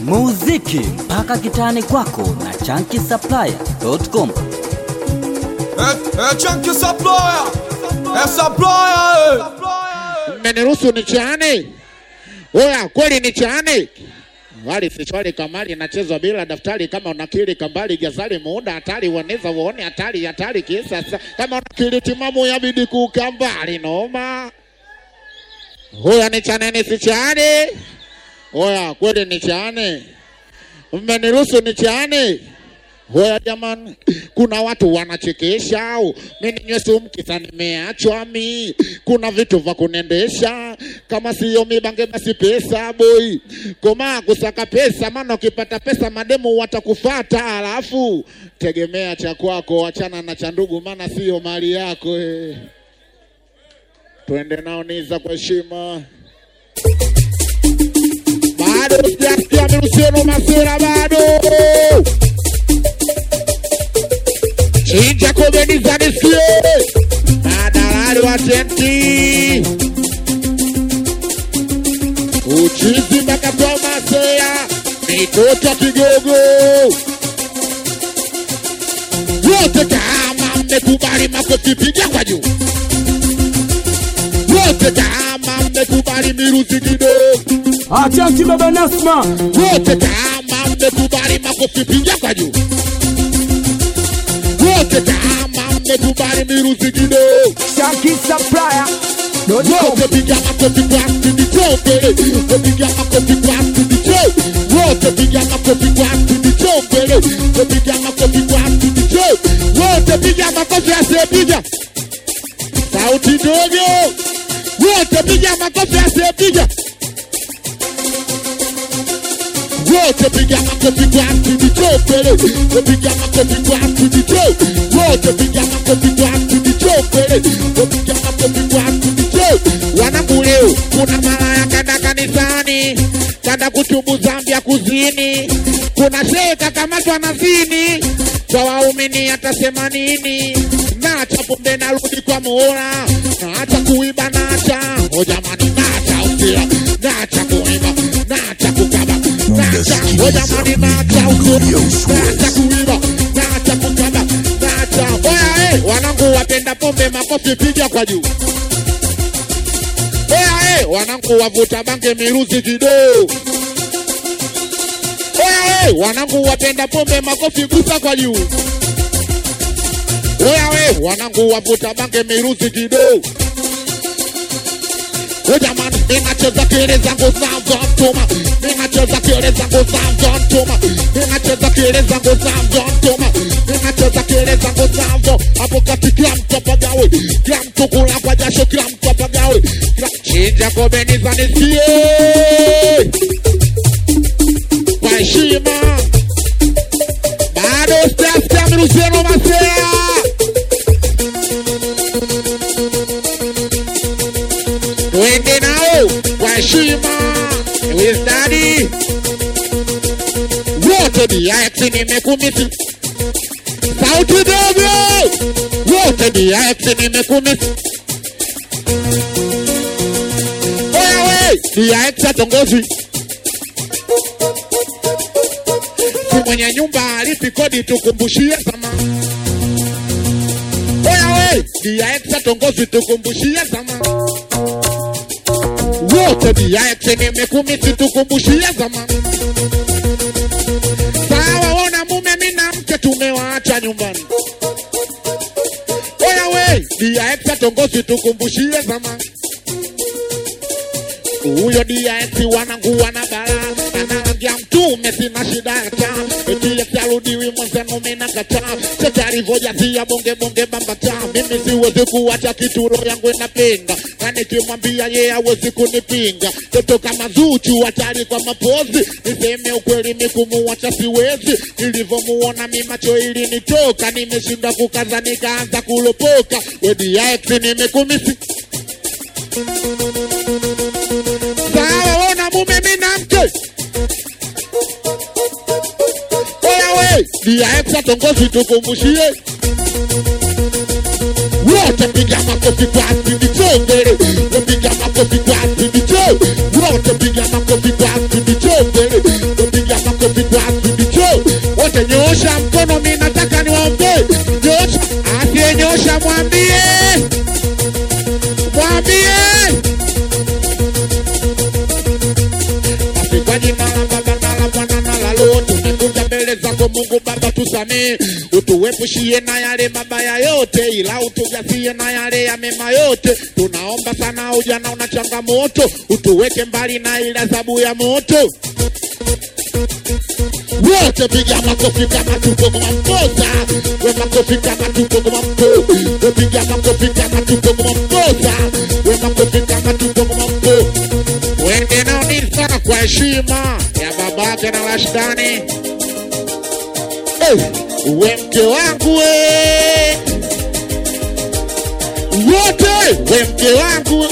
Muziki mpaka kitani kwako na chunkysupplier.com. Chunky Supplier. Supplier. Mmeniruhusu nichane? Oya, kweli nichane? Wali sichwali kamari nachezwa bila daftari. Kama unakili kambali gazali muda hatari. Waneza uone hatari kisa. Kama unakili timamu ya bidi kukambali noma. Oya nichane nisichane? Oya kweli nichane? Mmeniruhusu nichane? Oya jamani, kuna watu wanachekesha. Mimi nywesu mkisa nimeachwa mi. Kuna vitu vya kunendesha. Kama siyo mibange basi pesa boy. Koma kusaka pesa, maana ukipata pesa mademu watakufuata. Alafu tegemea cha kwako, achana na cha ndugu maana siyo mali yako. Twende nao niza kwa heshima. Bado sijasikia mirusiano masera bado. Chinja komedi za nisikie. Madalari wa tenti. Uchizi mpaka kwa masea. Mitoto kigogo. Wote kama mmekubali makofi piga kwa juu. Wote kama mmekubali miruzi kidogo. Chunky baba Nasma. Wote kama mmekubali makofi piga kwa juu. Wote kama mmekubali miruzi kidogo. Chunky Supplier. Wote piga makofi kwa tudichombele. Wote piga makofi kwa tudichombele. Wote piga makofi kwa tudichombele. Wote piga makofi kwa tudichombele. Wote piga makofi asepiga. Sauti dogo. Wote piga makofi asepiga. Wote piga makofi kwa tudichombele. Wote piga makofi kwa tudichombele. Wote piga makofi kwa tudichombele. Wote piga makofi kwa tudichombele. Wanangu leo kuna malaya kanda kanisani, kanda kutubu Zambia kuzini. Kuna shehe kakamatwa na zini, kwa waumini atasema nini? Naacha pombe narudi kwa Mola, naacha kuiba naacha. O jamani naacha usila, naacha kuiba, naacha kukaba, naacha. O jamani naacha usila, naacha kuiba, naacha kukaba, naacha. Oya wanangu wapenda pombe makofi piga kwa juu. Oya wanangu wavuta bange miruzi kidogo. Oya wanangu wapenda pombe makofi gusa kwa juu. Oya wanangu wavuta bange miruzi kidogo. O jamani ninacheza kile zangu za mtuma. Ninacheza kile zangu za mtuma. Ninacheza kile zangu za mtuma. Ninacheza kile zangu za hapo katika mtopagawe. Kila mtu kula kwa jasho, kila mtu apagawe. Chinja komeni za nisikie. Kwa heshima. Bado sitasikia mirusiano masea. Twende nao kwa heshima. With daddy. Wote DX nimekumisi. Sauti dogo. Wote DX nimekumisi. Oya DX atongozi. Si mwenye nyumba alipi kodi tukumbushie sama. Oya DX atongozi tukumbushie sama. Wote DX nimekumisi tukumbushie sama. Sawa ona mume mina mke tumewaacha nyumbani. Oya DX atongozi tukumbushie sama. Uyo DX wanangu wana bala. Anangia mtume sina shida ya taa. Eti yarudiwi mwenzenu mina kataa. Chekari voja siya bonge bambata. Mimi siwezi kuwacha kituro yangu inapinga. Na nikimwambia ye hawezi kunipinga. Toto kama Zuchu hatari kwa mapozi. Niseme ukweli mikumuwacha siwezi. Nilivomuona mi macho ili nitoka. Nimeshinda kukaza nikaanza kulopoka. We DX nimekumisi. Sawa ona mume mina mke. Oya DX atongozi tukumbushie. Wote piga makofi kwa tudichombele. Piga makofi kwa tudichombele. Wote piga makofi kwa tudichombele. Piga wote nyosha mkono, mimi nataka niwaombe. Nyosha, asiyenyosha mwambie. Basi kwa jina la Baba na la Mwana na la Roho, tumekuja mbele zako Mungu Baba, tusamehe, utuepushie na yale mabaya yote, ila utujazie na yale ya mema yote. Tunaomba sana ujana una changamoto, utuweke mbali na ile adhabu ya moto. Wote piga makofi kama tuko kwa mkoza. We makofi kama tuko kwa mkoza. We piga makofi kama tuko kwa mkoza. We makofi kama tuko kwa mkoza. Wende na unisa kwa heshima ya babake na Rashdani. We mke wangu we. Wote we mke wangu.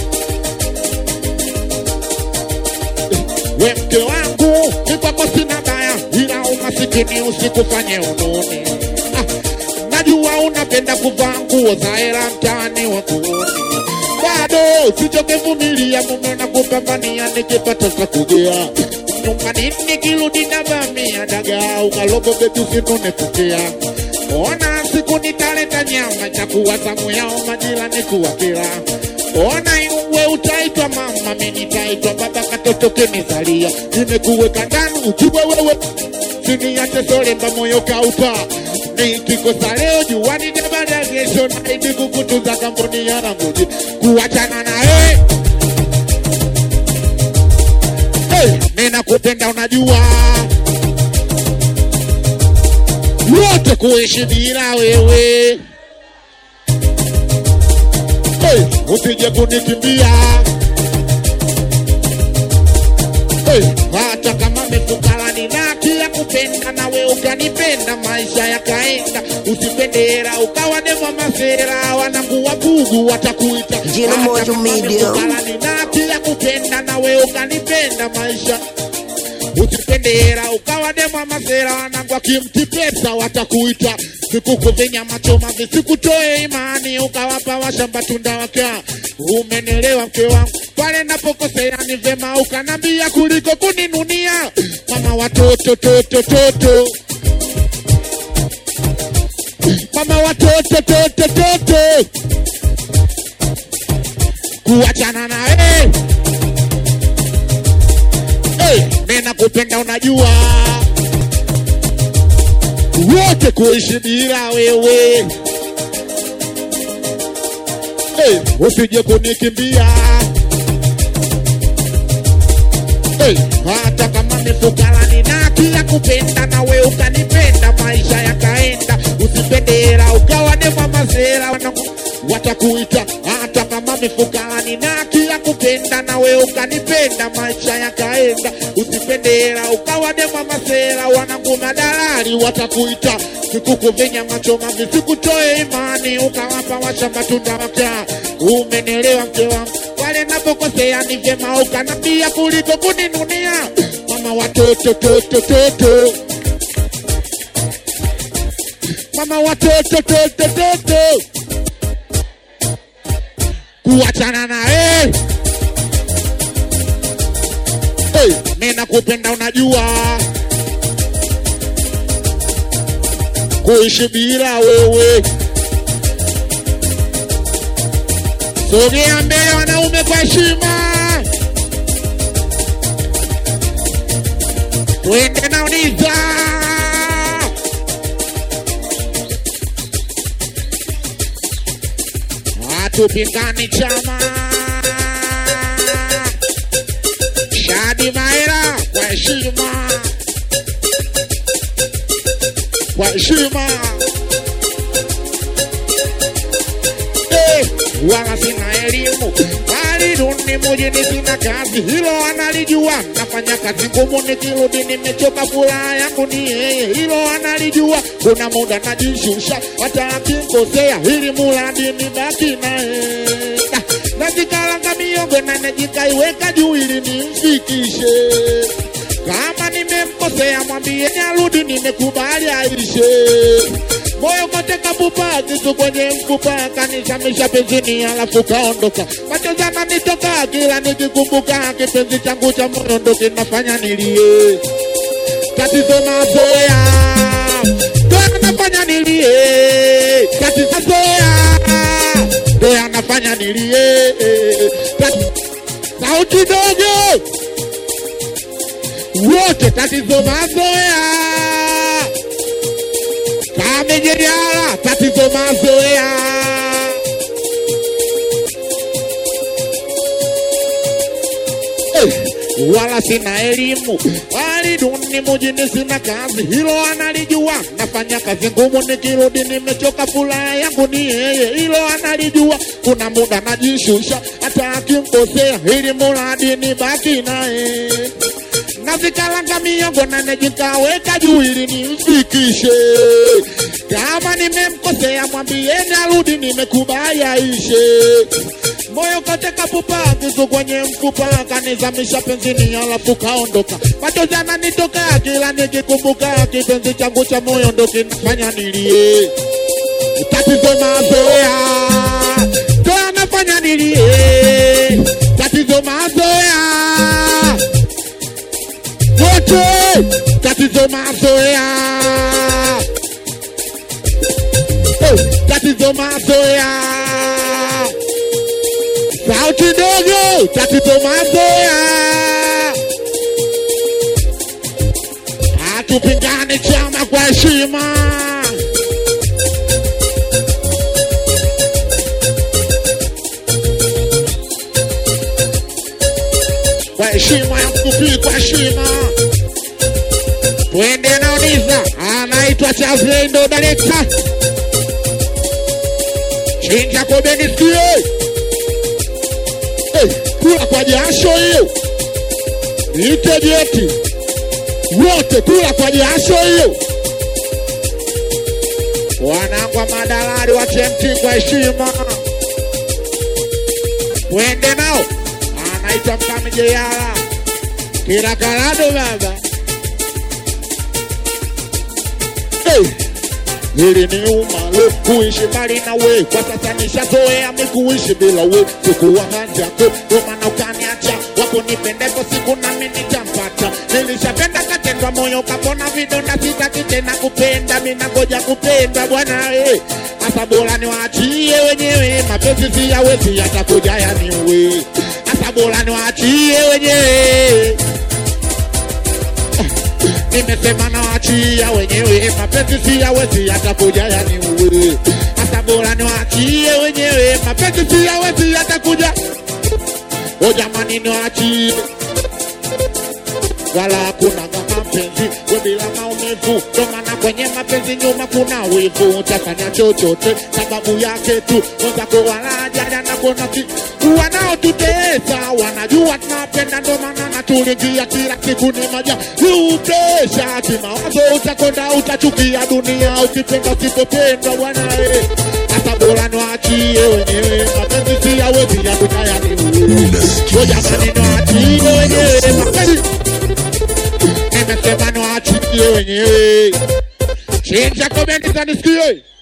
We mke wangu, nikwako sina baya, ila umasikini usikufanye unone. Najua unapenda kuvaa nguo za hela mtaani wakuone. Bado sichoke vumilia, mume na kupambania, nikipata za kugea nyumbani nikirudi na vamia dagaa, ukalogo bebi usinone kukea. Ona siku nitaleta nyama, chakuwa zamu yao majirani kuwakila. Ona uwe utaitwa mama, mimi nitaitwa baba, katoto kenizalia. Nimekuweka ndani ukiwa wewe, siniache solemba moyo kaupa. Nikikosa leo jua nitabada kesho, naidi kukutunza kampuni ya Ramoji. Kuachana na nina kupenda unajua. Wote kuishi bila wewe. Usije kunikimbia. Hata kama mefukala nina kia kupenda, na we ukanipenda maisha yakaenda. Usipendera ukawa dema masera, wanangu wabugu watakuita. Jina Mojo Media. Mefukala nina kia kupenda, na we ukanipenda maisha. Usipendera ukawa dema masera, wanangu wakimti pesa watakuita. Vikuku venya machoma visikutoe imani, ukawapa washamba tunda waka. Umenelewa mke wangu, pale napokosea ni vema ukanambia kuliko kuninunia. Mama watoto toto toto, mama watoto toto toto. Kuachana na nina kupenda unajua. Wote kuishi bila wewe. Usije kunikimbia. Hata kama mifukala nina kia kupenda, na we ukanipenda maisha yakaenda. Usipendera ukawa dema masera, watakuita. Hata kama mifukala nina kia kupenda, na we ukanipenda maisha yakaenda. Usipendera ukawa dema masera, wanangu madalali watakuita. Vikuku venya machoma visikutoe imani, ukawapa washamba tunda waka. Umenelewa mke wangu, wale napokosea ni vyema ukanambia kuliko kuninunia. Mama watoto toto toto, mama watoto toto toto. Kuachana na mimi nakupenda unajua. Kuishi bila wewe. Sogea mbele wanaume kwa heshima. Twende na uniza. Hatupingani chama. Shadi Maera kwa heshima. Kwa heshima. Wala sina elimu, bali duni mjini sina kazi. Hilo analijua, nafanya kazi ngumu nikirudi nimechoka, furaha yangu ni yeye. Hilo analijua, kuna muda najishusha, hata akikosea hili muladi nibaki naye. Najikalanga miongo na najikaiweka juu ili nimfikishe. Kama nimemkosea mwambie arudi, nimekubali aishe. Moyo kote kapupa, kisu kwenye mfupa, kanishamisha penzini alafu kaondoka. Machozi yananitoka kila nikikumbuka, kipenzi changu cha moyo ndo kinafanya nilie. Tatizo mazoea. nilie, tatizo mazoea ndo yanafanya nilie. Sauti dogo wote, tatizo mazoea. Kamejeriala, tatizo mazoea. Wala sina elimu, wali duni mujini sina kazi, hilo analijua. Nafanya kazi ngumu nikirudi nimechoka, furaha yangu ni yeye, hilo analijua. Kuna muda najishusha hata akimkosea, ili muradi nibaki naye. Nazikalanga miongo na nejikaweka juu ili nimfikishe. Kama nimemkosea mwambieni arudi, nimekubali aishe. Moyo kote kapupa, kisu kwenye mfupa, kanizamisha penzini alafu kaondoka. Machozi yananitoka kila nikikumbuka, kipenzi changu cha moyo ndo kinafanya nilie. Tatizo mazoea ndo yanafanya nilie, tatizo mazoea. Wote tatizo mazoea, tatizo mazoea. Sauti dogo, tatizo mazoea. Hatupingani chama kwa heshima. Kwa heshima ya mkupi, kwa heshima. Twende na Oniza, anaitwa Chazle ndo director. Chinja kwa benisikie. Kula kwa jasho hiyo, ite jeti. Wote kula kwa jasho hiyo. Wanangwa madalari wa TMT kwa heshima. Twende nao, anaitwa Mkamejeyala, kila kalado baba. Hili ni umalo kuishi mbali na we, kwa sasa nishazoea mikuishi bila we. Sikuwa hanja ko, romana ukaniacha, wako nipendepo siku nami nitampata. Nilishapenda katendwa moyo kapona vidonda, sitaki tena kupenda, mina ngoja kupenda bwana we. Asa bora niwaachie wenyewe, mapenzi siyawezi yatakuja yaniwe. Asa bora niwaachie wenyewe, nimesema nawaachia wenyewe, mapenzi siyawezi yatakuja yaniue. Hata bora niwaachie wenyewe, mapenzi siyawezi yatakuja. O jamani niwaachie, wala hakuna kama mpenzi we bila maumivu. Ndo maana kwenye mapenzi nyuma kuna wivu. Utafanya chochote sababu yake tu, wenzako wala jana na kona wanaotutesa wanajua tunapenda, ndo maana natulingia kila siku ni maja. Upesha kimawazo, utakonda utachukia dunia, ukipenda usipopenda bwana we. Hata bora niwaachie wenyewe, mapenzi siyawezi yatakuja yaniue. O jamani niwaachie wenyewe, mapenzi nimesema niwaachie wenyewe. Chinja komenti za nisikie.